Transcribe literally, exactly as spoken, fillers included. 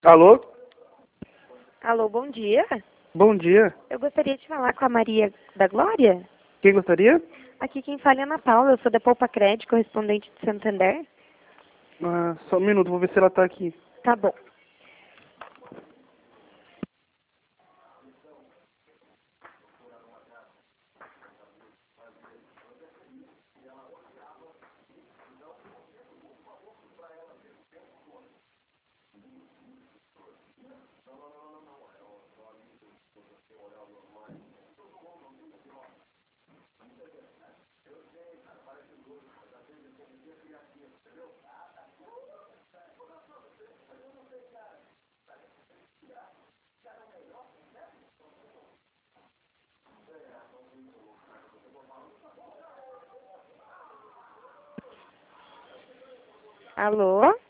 Alô? Alô, bom dia. Bom dia. Eu gostaria de falar com a Maria da Glória. Quem gostaria? Aqui quem fala é a Ana Paula, eu sou da Poupa Crédito, correspondente de Santander. Ah, só um minuto, vou ver se ela tá aqui. Tá bom. Alô?